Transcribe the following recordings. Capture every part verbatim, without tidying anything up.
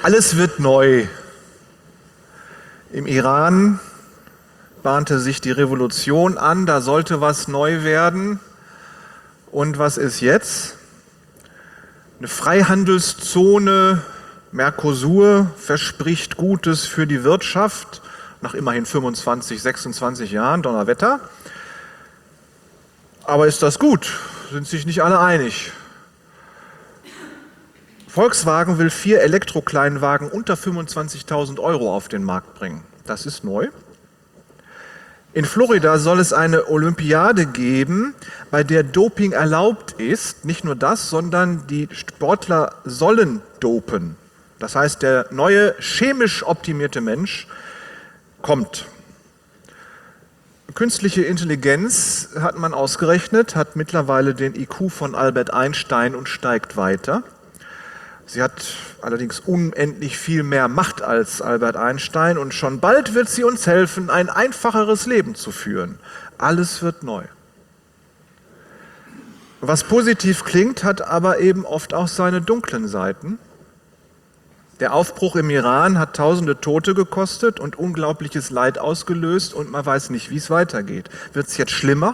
Alles wird neu. Im Iran bahnte sich die Revolution an, da sollte was neu werden. Und was ist jetzt? Eine Freihandelszone, Mercosur, verspricht Gutes für die Wirtschaft, nach immerhin fünfundzwanzig, sechsundzwanzig Jahren, Donnerwetter. Aber ist das gut? Sind sich nicht alle einig. Volkswagen will vier Elektrokleinwagen unter fünfundzwanzigtausend Euro auf den Markt bringen. Das ist neu. In Florida soll es eine Olympiade geben, bei der Doping erlaubt ist. Nicht nur das, sondern die Sportler sollen dopen. Das heißt, der neue chemisch optimierte Mensch kommt. Künstliche Intelligenz, hat man ausgerechnet, hat mittlerweile den I Q von Albert Einstein und steigt weiter. Sie hat allerdings unendlich viel mehr Macht als Albert Einstein und schon bald wird sie uns helfen, ein einfacheres Leben zu führen. Alles wird neu. Was positiv klingt, hat aber eben oft auch seine dunklen Seiten. Der Aufbruch im Iran hat tausende Tote gekostet und unglaubliches Leid ausgelöst und man weiß nicht, wie es weitergeht. Wird es jetzt schlimmer?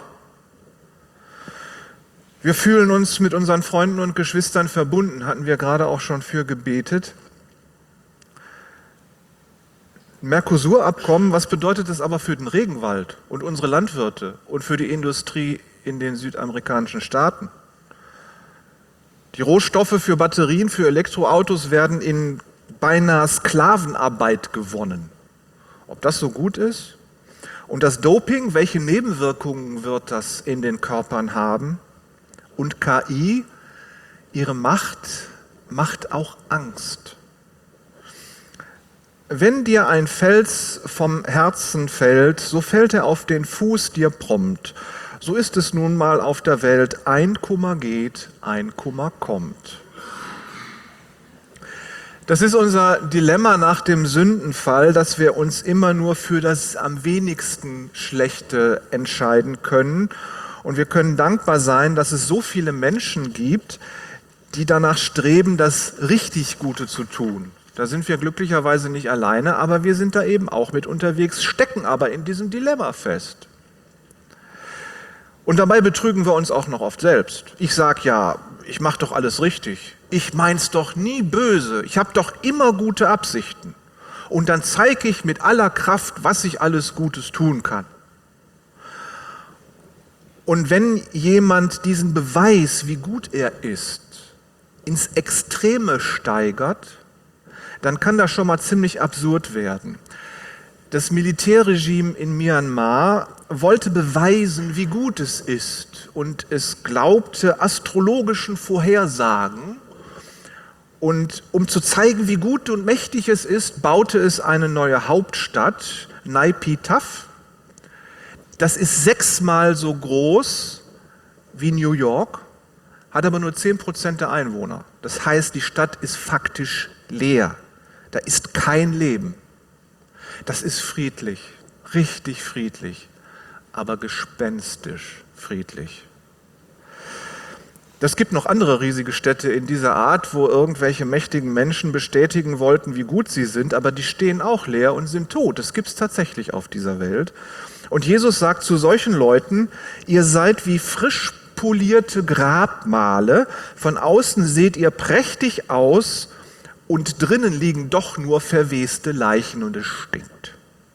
Wir fühlen uns mit unseren Freunden und Geschwistern verbunden, hatten wir gerade auch schon für gebetet. Mercosur-Abkommen, was bedeutet das aber für den Regenwald und unsere Landwirte und für die Industrie in den südamerikanischen Staaten? Die Rohstoffe für Batterien, für Elektroautos werden in beinahe Sklavenarbeit gewonnen. Ob das so gut ist? Und das Doping, welche Nebenwirkungen wird das in den Körpern haben? Und K I, ihre Macht, macht auch Angst. Wenn dir ein Fels vom Herzen fällt, so fällt er auf den Fuß dir prompt. So ist es nun mal auf der Welt, ein Kummer geht, ein Kummer kommt. Das ist unser Dilemma nach dem Sündenfall, dass wir uns immer nur für das am wenigsten Schlechte entscheiden können. Und wir können dankbar sein, dass es so viele Menschen gibt, die danach streben, das richtig Gute zu tun. Da sind wir glücklicherweise nicht alleine, aber wir sind da eben auch mit unterwegs, stecken aber in diesem Dilemma fest. Und dabei betrügen wir uns auch noch oft selbst. Ich sage ja, ich mache doch alles richtig. Ich mein's doch nie böse. Ich habe doch immer gute Absichten. Und dann zeige ich mit aller Kraft, was ich alles Gutes tun kann. Und wenn jemand diesen Beweis, wie gut er ist, ins Extreme steigert, dann kann das schon mal ziemlich absurd werden. Das Militärregime in Myanmar wollte beweisen, wie gut es ist und es glaubte astrologischen Vorhersagen. Und um zu zeigen, wie gut und mächtig es ist, baute es eine neue Hauptstadt, Naypyidaw. Das ist sechsmal so groß wie New York, hat aber nur zehn Prozent der Einwohner. Das heißt, die Stadt ist faktisch leer. Da ist kein Leben. Das ist friedlich, richtig friedlich, aber gespenstisch friedlich. Es gibt noch andere riesige Städte in dieser Art, wo irgendwelche mächtigen Menschen bestätigen wollten, wie gut sie sind, aber die stehen auch leer und sind tot. Das gibt es tatsächlich auf dieser Welt. Und Jesus sagt zu solchen Leuten, ihr seid wie frisch polierte Grabmale, von außen seht ihr prächtig aus und drinnen liegen doch nur verweste Leichen und es stinkt.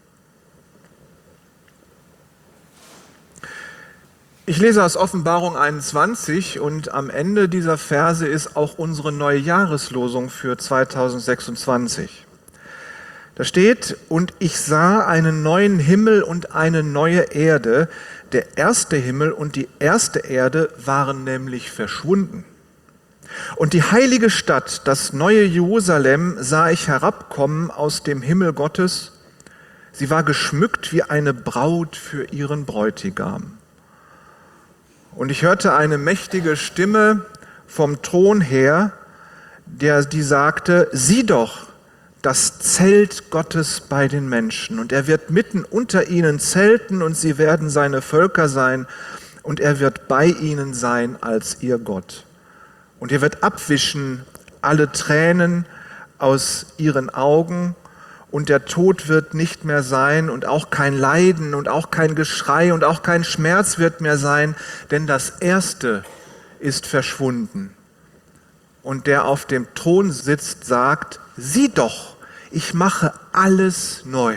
Ich lese aus Offenbarung einundzwanzig und am Ende dieser Verse ist auch unsere neue Jahreslosung für zweitausendsechsundzwanzig. Da steht, und ich sah einen neuen Himmel und eine neue Erde. Der erste Himmel und die erste Erde waren nämlich verschwunden. Und die heilige Stadt, das neue Jerusalem, sah ich herabkommen aus dem Himmel Gottes. Sie war geschmückt wie eine Braut für ihren Bräutigam. Und ich hörte eine mächtige Stimme vom Thron her, der, die sagte, sieh doch, das Zelt Gottes bei den Menschen. Und er wird mitten unter ihnen zelten und sie werden seine Völker sein und er wird bei ihnen sein als ihr Gott. Und er wird abwischen alle Tränen aus ihren Augen und der Tod wird nicht mehr sein und auch kein Leiden und auch kein Geschrei und auch kein Schmerz wird mehr sein, denn das Erste ist verschwunden. Und der auf dem Thron sitzt, sagt, sieh doch, ich mache alles neu.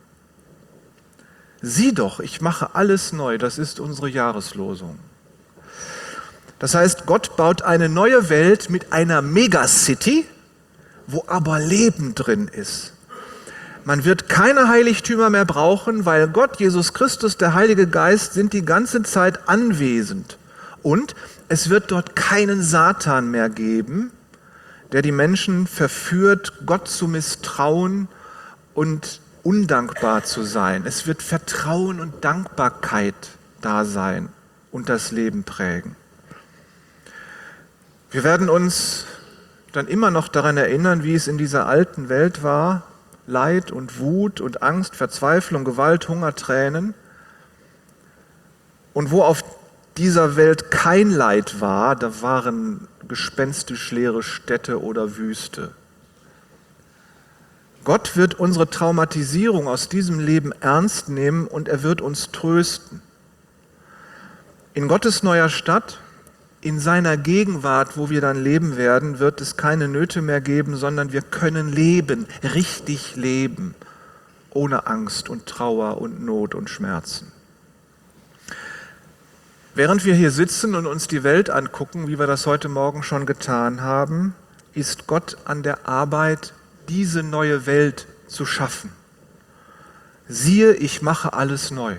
Sieh doch, ich mache alles neu. Das ist unsere Jahreslosung. Das heißt, Gott baut eine neue Welt mit einer Megacity, wo aber Leben drin ist. Man wird keine Heiligtümer mehr brauchen, weil Gott, Jesus Christus, der Heilige Geist sind die ganze Zeit anwesend. Und es wird dort keinen Satan mehr geben, der die Menschen verführt, Gott zu misstrauen und undankbar zu sein. Es wird Vertrauen und Dankbarkeit da sein und das Leben prägen. Wir werden uns dann immer noch daran erinnern, wie es in dieser alten Welt war. Leid und Wut und Angst, Verzweiflung, Gewalt, Hunger, Tränen. Und wo auf dieser Welt kein Leid war, da waren gespenstisch leere Städte oder Wüste. Gott wird unsere Traumatisierung aus diesem Leben ernst nehmen und er wird uns trösten. In Gottes neuer Stadt, in seiner Gegenwart, wo wir dann leben werden, wird es keine Nöte mehr geben, sondern wir können leben, richtig leben, ohne Angst und Trauer und Not und Schmerzen. Während wir hier sitzen und uns die Welt angucken, wie wir das heute Morgen schon getan haben, ist Gott an der Arbeit, diese neue Welt zu schaffen. Siehe, ich mache alles neu.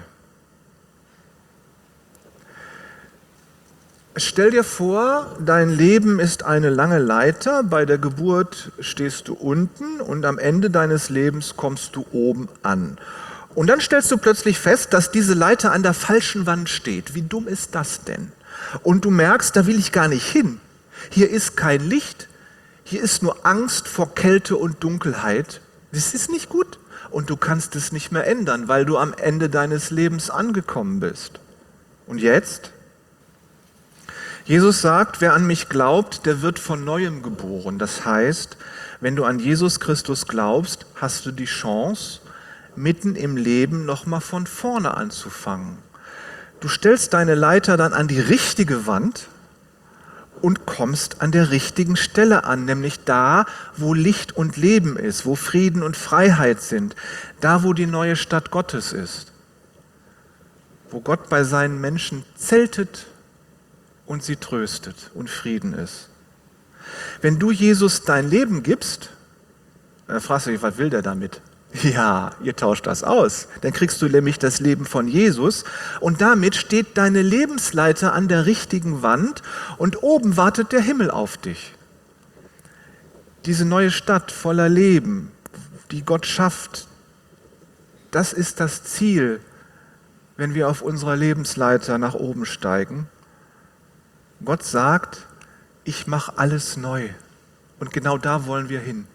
Stell dir vor, dein Leben ist eine lange Leiter, bei der Geburt stehst du unten und am Ende deines Lebens kommst du oben an. Und dann stellst du plötzlich fest, dass diese Leiter an der falschen Wand steht. Wie dumm ist das denn? Und du merkst, da will ich gar nicht hin. Hier ist kein Licht, hier ist nur Angst vor Kälte und Dunkelheit. Das ist nicht gut und du kannst es nicht mehr ändern, weil du am Ende deines Lebens angekommen bist. Und jetzt? Jesus sagt, wer an mich glaubt, der wird von Neuem geboren. Das heißt, wenn du an Jesus Christus glaubst, hast du die Chance, mitten im Leben nochmal von vorne anzufangen. Du stellst deine Leiter dann an die richtige Wand und kommst an der richtigen Stelle an, nämlich da, wo Licht und Leben ist, wo Frieden und Freiheit sind, da, wo die neue Stadt Gottes ist, wo Gott bei seinen Menschen zeltet und sie tröstet und Frieden ist. Wenn du Jesus dein Leben gibst, dann fragst du dich, was will der damit? Ja, ihr tauscht das aus. Dann kriegst du nämlich das Leben von Jesus und damit steht deine Lebensleiter an der richtigen Wand und oben wartet der Himmel auf dich. Diese neue Stadt voller Leben, die Gott schafft, das ist das Ziel, wenn wir auf unserer Lebensleiter nach oben steigen. Gott sagt, ich mache alles neu und genau da wollen wir hin.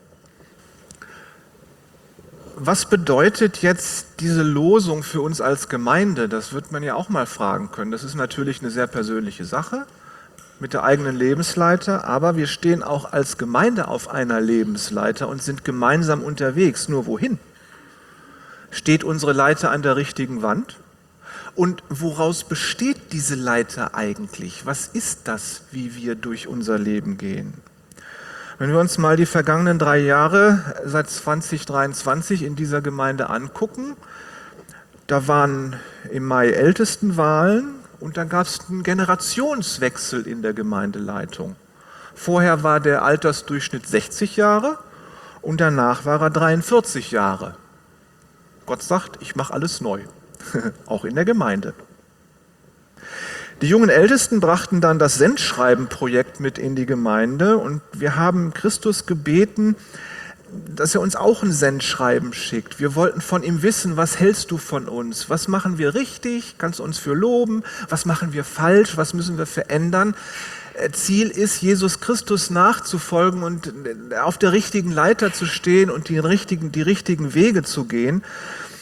Was bedeutet jetzt diese Losung für uns als Gemeinde? Das wird man ja auch mal fragen können. Das ist natürlich eine sehr persönliche Sache mit der eigenen Lebensleiter, aber wir stehen auch als Gemeinde auf einer Lebensleiter und sind gemeinsam unterwegs. Nur wohin? Steht unsere Leiter an der richtigen Wand? Und woraus besteht diese Leiter eigentlich? Was ist das, wie wir durch unser Leben gehen? Wenn wir uns mal die vergangenen drei Jahre seit zwanzig dreiundzwanzig in dieser Gemeinde angucken, da waren im Mai Ältestenwahlen und dann gab es einen Generationswechsel in der Gemeindeleitung. Vorher war der Altersdurchschnitt sechzig Jahre und danach war er dreiundvierzig Jahre. Gott sagt, ich mache alles neu, auch in der Gemeinde. Die jungen Ältesten brachten dann das Sendschreiben-Projekt mit in die Gemeinde und wir haben Christus gebeten, dass er uns auch ein Sendschreiben schickt. Wir wollten von ihm wissen, was hältst du von uns? Was machen wir richtig? Kannst du uns für loben? Was machen wir falsch? Was müssen wir verändern? Ziel ist, Jesus Christus nachzufolgen und auf der richtigen Leiter zu stehen und die richtigen, die richtigen Wege zu gehen.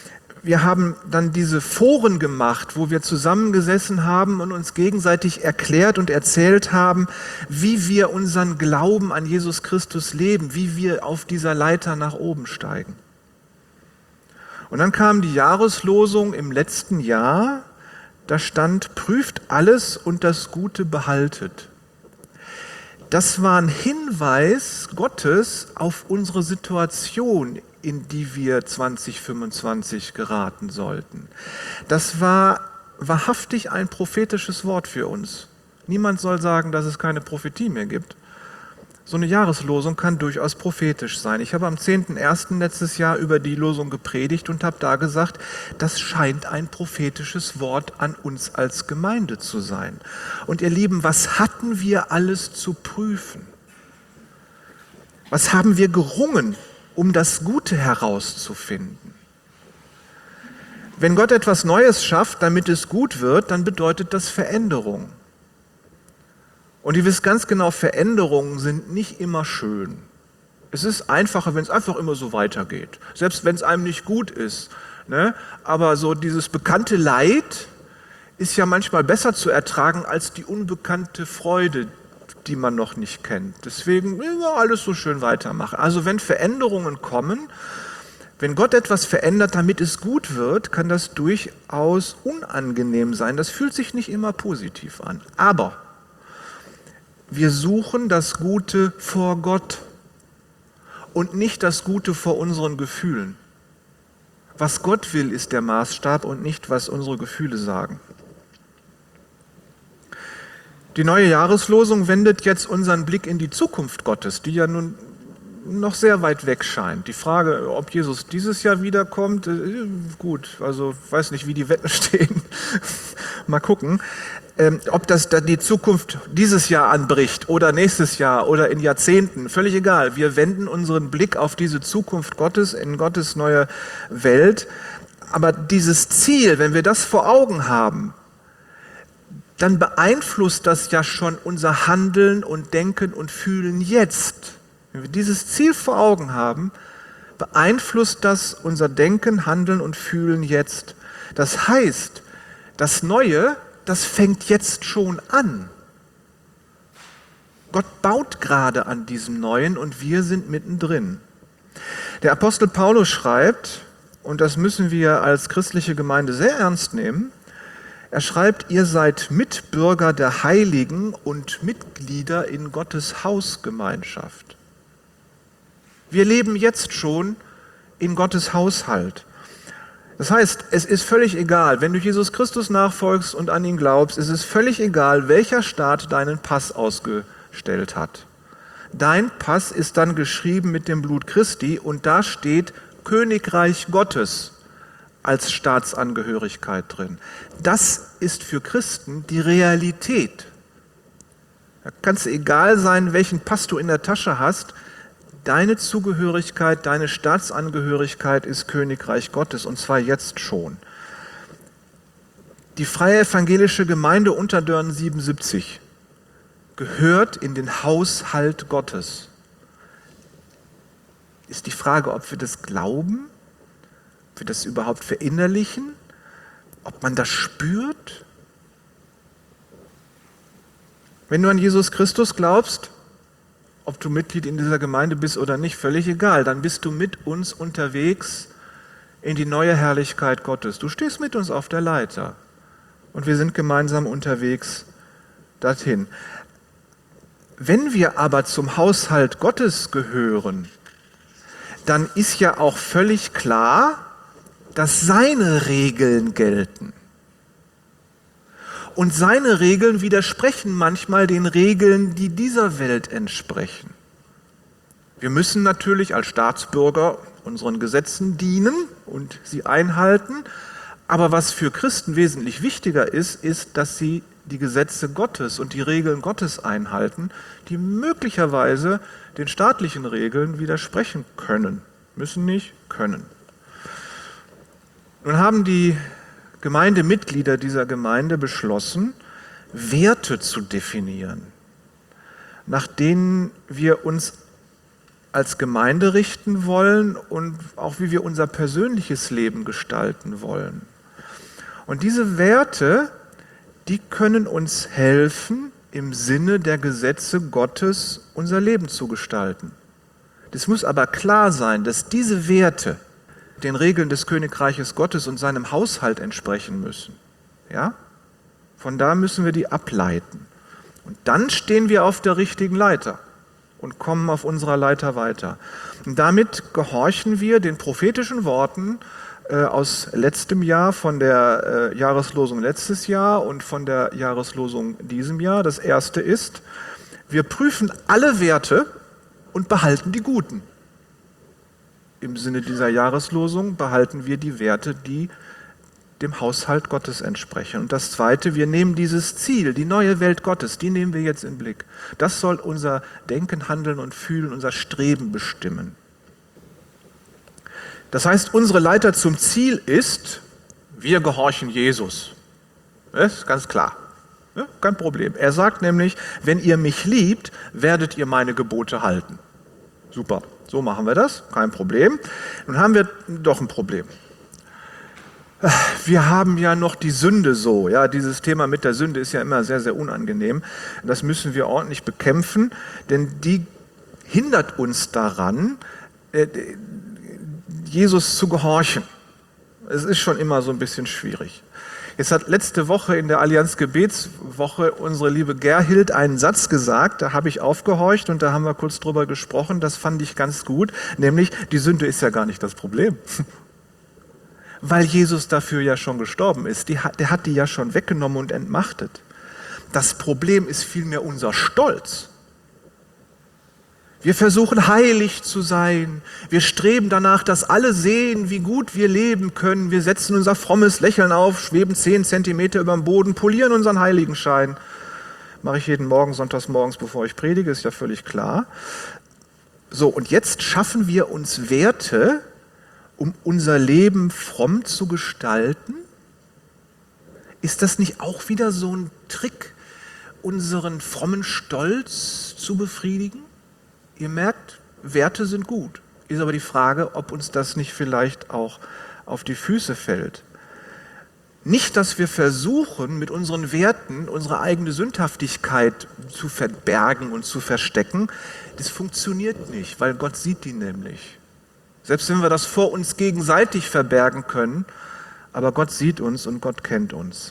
wir haben dann diese Foren gemacht, wo wir zusammengesessen haben und uns gegenseitig erklärt und erzählt haben, wie wir unseren Glauben an Jesus Christus leben, wie wir auf dieser Leiter nach oben steigen. Und dann kam die Jahreslosung im letzten Jahr, da stand, prüft alles und das Gute behaltet. Das war ein Hinweis Gottes auf unsere Situation, in die wir zwanzig fünfundzwanzig geraten sollten. Das war wahrhaftig ein prophetisches Wort für uns. Niemand soll sagen, dass es keine Prophetie mehr gibt. So eine Jahreslosung kann durchaus prophetisch sein. Ich habe am zehnten ersten letztes Jahr über die Losung gepredigt und habe da gesagt, das scheint ein prophetisches Wort an uns als Gemeinde zu sein. Und ihr Lieben, was hatten wir alles zu prüfen? Was haben wir gerungen, um das Gute herauszufinden? Wenn Gott etwas Neues schafft, damit es gut wird, dann bedeutet das Veränderung. Und ihr wisst ganz genau, Veränderungen sind nicht immer schön. Es ist einfacher, wenn es einfach immer so weitergeht. Selbst wenn es einem nicht gut ist. Ne? Aber so dieses bekannte Leid ist ja manchmal besser zu ertragen als die unbekannte Freude, die man noch nicht kennt. Deswegen ja, alles so schön weitermachen. Also wenn Veränderungen kommen, wenn Gott etwas verändert, damit es gut wird, kann das durchaus unangenehm sein. Das fühlt sich nicht immer positiv an. Aber wir suchen das Gute vor Gott und nicht das Gute vor unseren Gefühlen. Was Gott will, ist der Maßstab und nicht, was unsere Gefühle sagen. Die neue Jahreslosung wendet jetzt unseren Blick in die Zukunft Gottes, die ja nun noch sehr weit weg scheint. Die Frage, ob Jesus dieses Jahr wiederkommt, gut, also weiß nicht, wie die Wetten stehen. Mal gucken. Ähm, ob das dann die Zukunft dieses Jahr anbricht oder nächstes Jahr oder in Jahrzehnten, völlig egal. Wir wenden unseren Blick auf diese Zukunft Gottes, in Gottes neue Welt. Aber dieses Ziel, wenn wir das vor Augen haben, dann beeinflusst das ja schon unser Handeln und Denken und Fühlen jetzt. Wenn wir dieses Ziel vor Augen haben, beeinflusst das unser Denken, Handeln und Fühlen jetzt. Das heißt, das Neue, das fängt jetzt schon an. Gott baut gerade an diesem Neuen und wir sind mittendrin. Der Apostel Paulus schreibt, und das müssen wir als christliche Gemeinde sehr ernst nehmen, er schreibt, ihr seid Mitbürger der Heiligen und Mitglieder in Gottes Hausgemeinschaft. Wir leben jetzt schon in Gottes Haushalt. Das heißt, es ist völlig egal, wenn du Jesus Christus nachfolgst und an ihn glaubst, es ist völlig egal, welcher Staat deinen Pass ausgestellt hat. Dein Pass ist dann geschrieben mit dem Blut Christi und da steht Königreich Gottes als Staatsangehörigkeit drin. Das ist für Christen die Realität. Da kann es egal sein, welchen Pass du in der Tasche hast, deine Zugehörigkeit, deine Staatsangehörigkeit ist Königreich Gottes und zwar jetzt schon. Die Freie Evangelische Gemeinde Unterdörn siebenundsiebzig gehört in den Haushalt Gottes. Ist die Frage, ob wir das glauben, ob wir das überhaupt verinnerlichen, ob man das spürt. Wenn du an Jesus Christus glaubst, ob du Mitglied in dieser Gemeinde bist oder nicht, völlig egal. Dann bist du mit uns unterwegs in die neue Herrlichkeit Gottes. Du stehst mit uns auf der Leiter und wir sind gemeinsam unterwegs dorthin. Wenn wir aber zum Haushalt Gottes gehören, dann ist ja auch völlig klar, dass seine Regeln gelten. Und seine Regeln widersprechen manchmal den Regeln, die dieser Welt entsprechen. Wir müssen natürlich als Staatsbürger unseren Gesetzen dienen und sie einhalten. Aber was für Christen wesentlich wichtiger ist, ist, dass sie die Gesetze Gottes und die Regeln Gottes einhalten, die möglicherweise den staatlichen Regeln widersprechen können. Müssen nicht, können. Nun haben die Gemeindemitglieder dieser Gemeinde beschlossen, Werte zu definieren, nach denen wir uns als Gemeinde richten wollen und auch wie wir unser persönliches Leben gestalten wollen. Und diese Werte, die können uns helfen, im Sinne der Gesetze Gottes unser Leben zu gestalten. Es muss aber klar sein, dass diese Werte den Regeln des Königreiches Gottes und seinem Haushalt entsprechen müssen. Ja? Von da müssen wir die ableiten. Und dann stehen wir auf der richtigen Leiter und kommen auf unserer Leiter weiter. Und damit gehorchen wir den prophetischen Worten äh, aus letztem Jahr, von der äh, Jahreslosung letztes Jahr und von der Jahreslosung diesem Jahr. Das erste ist, wir prüfen alle Werte und behalten die guten. Im Sinne dieser Jahreslosung behalten wir die Werte, die dem Haushalt Gottes entsprechen. Und das Zweite, wir nehmen dieses Ziel, die neue Welt Gottes, die nehmen wir jetzt in Blick. Das soll unser Denken, Handeln und Fühlen, unser Streben bestimmen. Das heißt, unsere Leiter zum Ziel ist, wir gehorchen Jesus. Das ist ganz klar. Ja, kein Problem. Er sagt nämlich, wenn ihr mich liebt, werdet ihr meine Gebote halten. Super, so machen wir das, kein Problem. Nun haben wir doch ein Problem. Wir haben ja noch die Sünde so, ja, dieses Thema mit der Sünde ist ja immer sehr, sehr unangenehm. Das müssen wir ordentlich bekämpfen, denn die hindert uns daran, Jesus zu gehorchen. Es ist schon immer so ein bisschen schwierig. Jetzt hat letzte Woche in der Allianz Gebetswoche unsere liebe Gerhild einen Satz gesagt, da habe ich aufgehorcht und da haben wir kurz drüber gesprochen, das fand ich ganz gut, nämlich die Sünde ist ja gar nicht das Problem. Weil Jesus dafür ja schon gestorben ist. Die hat, der hat die ja schon weggenommen und entmachtet. Das Problem ist vielmehr unser Stolz. Wir versuchen heilig zu sein. Wir streben danach, dass alle sehen, wie gut wir leben können. Wir setzen unser frommes Lächeln auf, schweben zehn Zentimeter über dem Boden, polieren unseren Heiligenschein. Mache ich jeden Morgen, sonntags morgens, bevor ich predige, ist ja völlig klar. So, und jetzt schaffen wir uns Werte, um unser Leben fromm zu gestalten? Ist das nicht auch wieder so ein Trick, unseren frommen Stolz zu befriedigen? Ihr merkt, Werte sind gut. Ist aber die Frage, ob uns das nicht vielleicht auch auf die Füße fällt. Nicht, dass wir versuchen, mit unseren Werten unsere eigene Sündhaftigkeit zu verbergen und zu verstecken. Das funktioniert nicht, weil Gott sieht die nämlich. Selbst wenn wir das vor uns gegenseitig verbergen können, aber Gott sieht uns und Gott kennt uns.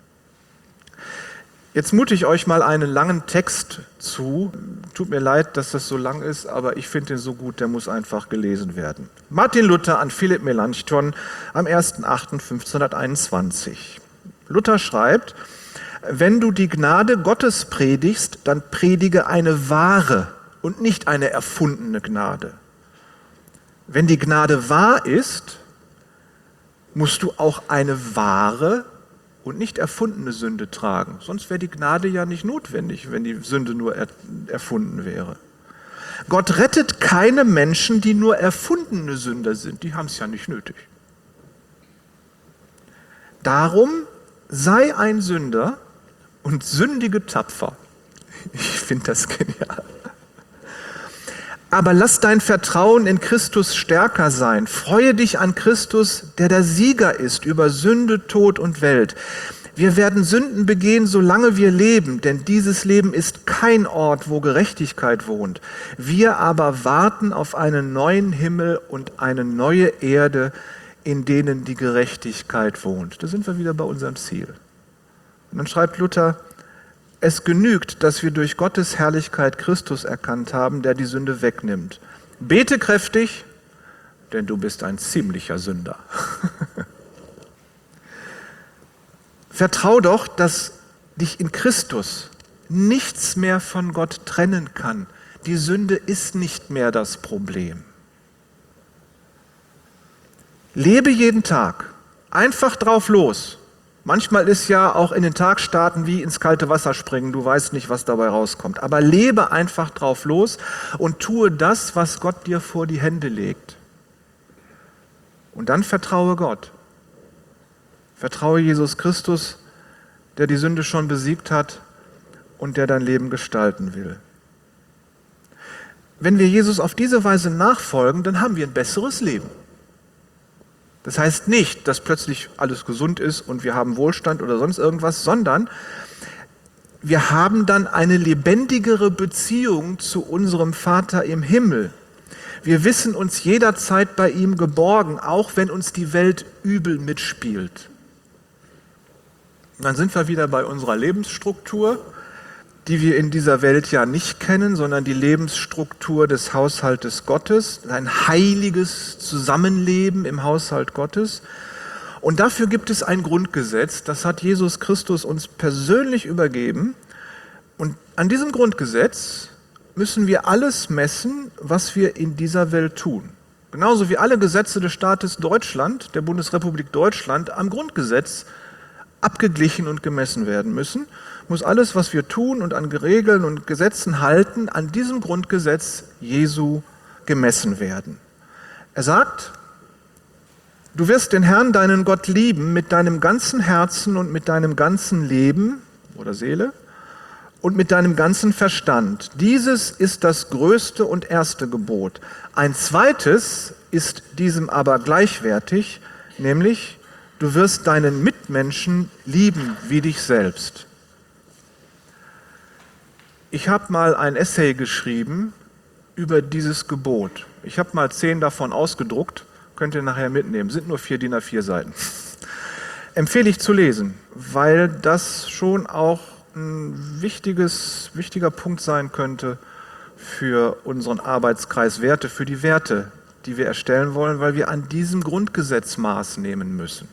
Jetzt mute ich euch mal einen langen Text zu. Tut mir leid, dass das so lang ist, aber ich finde ihn so gut, der muss einfach gelesen werden. Martin Luther an Philipp Melanchthon am erster achter fünfzehnhunderteinundzwanzig. Luther schreibt, wenn du die Gnade Gottes predigst, dann predige eine wahre und nicht eine erfundene Gnade. Wenn die Gnade wahr ist, musst du auch eine wahre und nicht erfundene Sünde tragen. Sonst wäre die Gnade ja nicht notwendig, wenn die Sünde nur er, erfunden wäre. Gott rettet keine Menschen, die nur erfundene Sünder sind. Die haben es ja nicht nötig. Darum sei ein Sünder und sündige tapfer. Ich finde das genial. Aber lass dein Vertrauen in Christus stärker sein. Freue dich an Christus, der der Sieger ist über Sünde, Tod und Welt. Wir werden Sünden begehen, solange wir leben, denn dieses Leben ist kein Ort, wo Gerechtigkeit wohnt. Wir aber warten auf einen neuen Himmel und eine neue Erde, in denen die Gerechtigkeit wohnt. Da sind wir wieder bei unserem Ziel. Und dann schreibt Luther, es genügt, dass wir durch Gottes Herrlichkeit Christus erkannt haben, der die Sünde wegnimmt. Bete kräftig, denn du bist ein ziemlicher Sünder. Vertrau doch, dass dich in Christus nichts mehr von Gott trennen kann. Die Sünde ist nicht mehr das Problem. Lebe jeden Tag, einfach drauf los. Manchmal ist ja auch in den Tag starten wie ins kalte Wasser springen, du weißt nicht, was dabei rauskommt. Aber lebe einfach drauf los und tue das, was Gott dir vor die Hände legt. Und dann vertraue Gott. Vertraue Jesus Christus, der die Sünde schon besiegt hat und der dein Leben gestalten will. wenn wir Jesus auf diese Weise nachfolgen, dann haben wir ein besseres Leben. Das heißt nicht, dass plötzlich alles gesund ist und wir haben Wohlstand oder sonst irgendwas, sondern wir haben dann eine lebendigere Beziehung zu unserem Vater im Himmel. Wir wissen uns jederzeit bei ihm geborgen, auch wenn uns die Welt übel mitspielt. Und dann sind wir wieder bei unserer Lebensstruktur, die wir in dieser Welt ja nicht kennen, sondern die Lebensstruktur des Haushaltes Gottes, ein heiliges Zusammenleben im Haushalt Gottes. Und dafür gibt es ein Grundgesetz, das hat Jesus Christus uns persönlich übergeben. Und an diesem Grundgesetz müssen wir alles messen, was wir in dieser Welt tun. Genauso wie alle Gesetze des Staates Deutschland, der Bundesrepublik Deutschland, am Grundgesetz abgeglichen und gemessen werden müssen, muss alles, was wir tun und an Regeln und Gesetzen halten, an diesem Grundgesetz Jesu gemessen werden. Er sagt, du wirst den Herrn, deinen Gott, lieben mit deinem ganzen Herzen und mit deinem ganzen Leben oder Seele und mit deinem ganzen Verstand. Dieses ist das größte und erste Gebot. Ein zweites ist diesem aber gleichwertig, nämlich du wirst deinen Mitmenschen lieben wie dich selbst. Ich habe mal ein Essay geschrieben über dieses Gebot. Ich habe mal zehn davon ausgedruckt, könnt ihr nachher mitnehmen, sind nur vier D I N A vier Seiten. Empfehle ich zu lesen, weil das schon auch ein wichtiges, wichtiger Punkt sein könnte für unseren Arbeitskreis Werte, für die Werte, die wir erstellen wollen, weil wir an diesem Grundgesetz Maß nehmen müssen.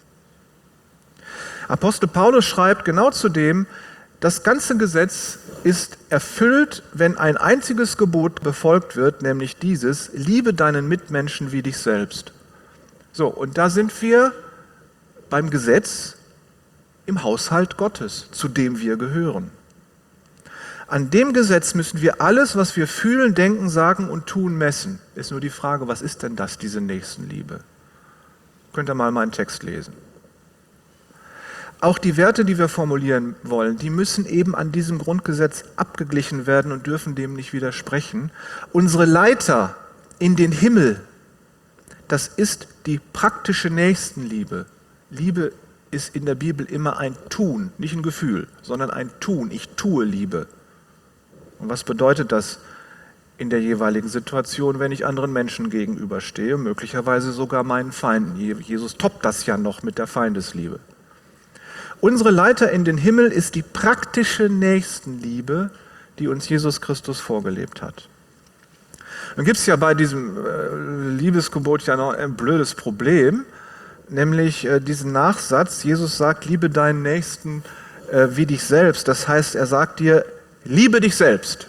Apostel Paulus schreibt genau zu dem, das ganze Gesetz ist erfüllt, wenn ein einziges Gebot befolgt wird, nämlich dieses, liebe deinen Mitmenschen wie dich selbst. So, und da sind wir beim Gesetz im Haushalt Gottes, zu dem wir gehören. An dem Gesetz müssen wir alles, was wir fühlen, denken, sagen und tun, messen. Ist nur die Frage, was ist denn das, diese Nächstenliebe? Könnt ihr mal meinen Text lesen. Auch die Werte, die wir formulieren wollen, die müssen eben an diesem Grundgesetz abgeglichen werden und dürfen dem nicht widersprechen. Unsere Leiter in den Himmel, das ist die praktische Nächstenliebe. Liebe ist in der Bibel immer ein Tun, nicht ein Gefühl, sondern ein Tun. Ich tue Liebe. Und was bedeutet das in der jeweiligen Situation, wenn ich anderen Menschen gegenüberstehe, möglicherweise sogar meinen Feinden? Jesus toppt das ja noch mit der Feindesliebe. Unsere Leiter in den Himmel ist die praktische Nächstenliebe, die uns Jesus Christus vorgelebt hat. Nun gibt es ja bei diesem äh, Liebesgebot ja noch ein blödes Problem, nämlich äh, diesen Nachsatz, Jesus sagt, liebe deinen Nächsten äh, wie dich selbst. Das heißt, er sagt dir, liebe dich selbst.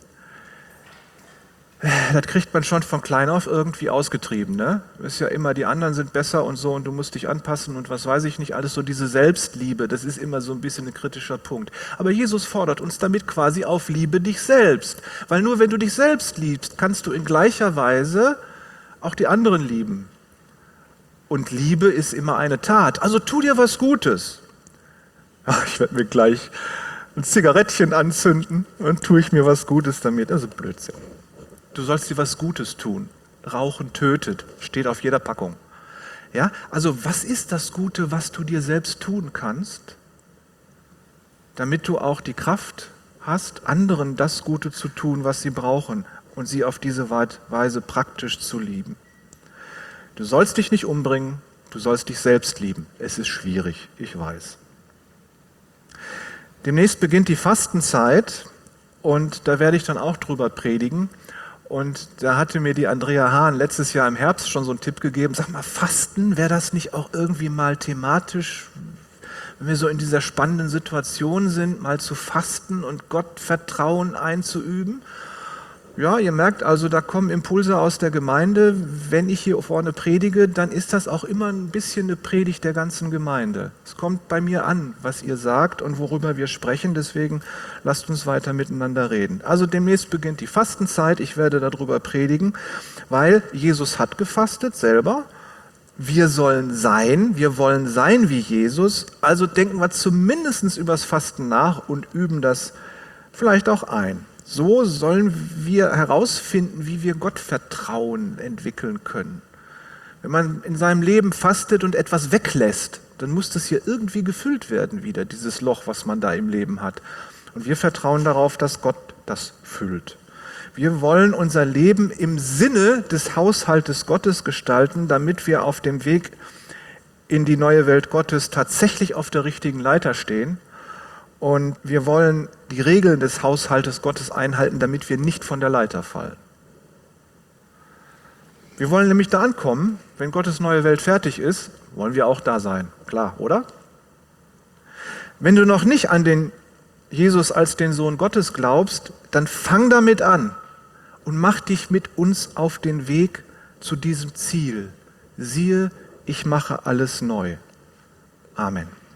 Das kriegt man schon von klein auf irgendwie ausgetrieben. Ne? Ist ja immer, die anderen sind besser und so und du musst dich anpassen und was weiß ich nicht, alles so diese Selbstliebe, das ist immer so ein bisschen ein kritischer Punkt. Aber Jesus fordert uns damit quasi auf, liebe dich selbst. Weil nur wenn du dich selbst liebst, kannst du in gleicher Weise auch die anderen lieben. Und Liebe ist immer eine Tat. Also tu dir was Gutes. Ach, ich werde mir gleich ein Zigarettchen anzünden und tue ich mir was Gutes damit. Also Blödsinn. Du sollst dir was Gutes tun. Rauchen tötet, steht auf jeder Packung. Ja, also was ist das Gute, was du dir selbst tun kannst, damit du auch die Kraft hast, anderen das Gute zu tun, was sie brauchen und sie auf diese Weise praktisch zu lieben. Du sollst dich nicht umbringen, du sollst dich selbst lieben. Es ist schwierig, ich weiß. Demnächst beginnt die Fastenzeit und da werde ich dann auch drüber predigen. Und da hatte mir die Andrea Hahn letztes Jahr im Herbst schon so einen Tipp gegeben, sag mal, Fasten, wäre das nicht auch irgendwie mal thematisch, wenn wir so in dieser spannenden Situation sind, mal zu fasten und Gott Vertrauen einzuüben? Ja, ihr merkt also, da kommen Impulse aus der Gemeinde. Wenn ich hier vorne predige, dann ist das auch immer ein bisschen eine Predigt der ganzen Gemeinde. Es kommt bei mir an, was ihr sagt und worüber wir sprechen. Deswegen lasst uns weiter miteinander reden. Also demnächst beginnt die Fastenzeit. Ich werde darüber predigen, weil Jesus hat gefastet selber. Wir sollen sein, wir wollen sein wie Jesus. Also denken wir zumindest übers Fasten nach und üben das vielleicht auch ein. So sollen wir herausfinden, wie wir Gottvertrauen entwickeln können. Wenn man in seinem Leben fastet und etwas weglässt, dann muss das hier irgendwie gefüllt werden wieder, dieses Loch, was man da im Leben hat. Und wir vertrauen darauf, dass Gott das füllt. Wir wollen unser Leben im Sinne des Haushaltes Gottes gestalten, damit wir auf dem Weg in die neue Welt Gottes tatsächlich auf der richtigen Leiter stehen. Und wir wollen die Regeln des Haushaltes Gottes einhalten, damit wir nicht von der Leiter fallen. Wir wollen nämlich da ankommen, wenn Gottes neue Welt fertig ist, wollen wir auch da sein. Klar, oder? Wenn du noch nicht an den Jesus als den Sohn Gottes glaubst, dann fang damit an und mach dich mit uns auf den Weg zu diesem Ziel. Siehe, ich mache alles neu. Amen.